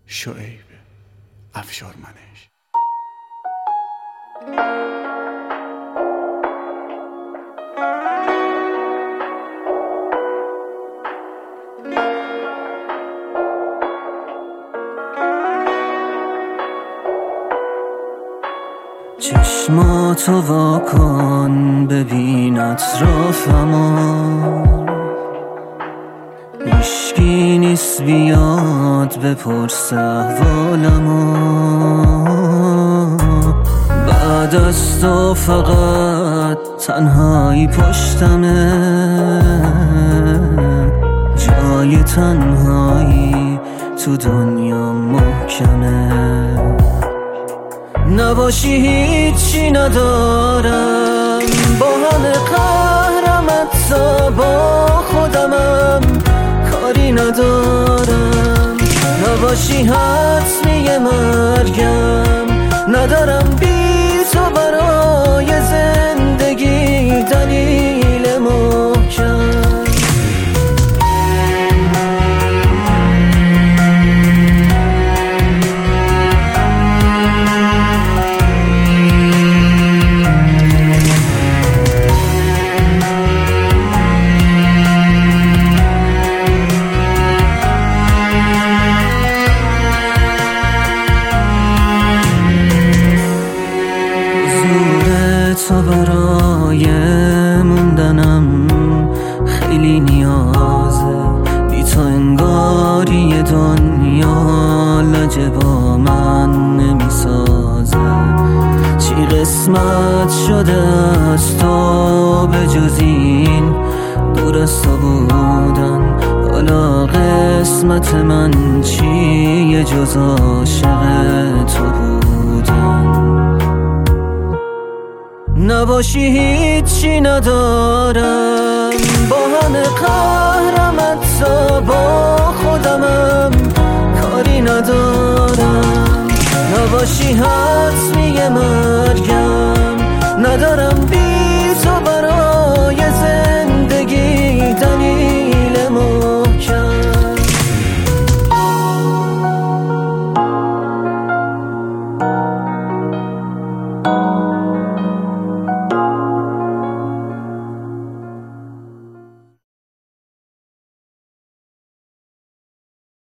شعیب افشارمنش. چشماتو واکن ببین اطرافمو، هیچکی نیست بیاد بپرس احوالمو. بعد از تو فقط تنهایی پشتمه، جای تنهایی تو دنیا محکمه. نباشی هیچی ندارم، با همه قهرم حتی با خودمم کاری ندارم. نباشی حتمی مرگم، ندارم بی تو برای زندگی دلیل محکم. تو برای موندنم خیلی نیازه، بی تو انگاری دنیا لجه با من نمیسازه. چی قسمت شده از تو به جز این دور از تو بودن؟ حالا قسمت من چیه جز عاشق تو بودن؟ نباشی هیچی ندارم، با همه قهرم حتی با خودمم کاری ندارم. نباشی حتمی مرگم، ندارم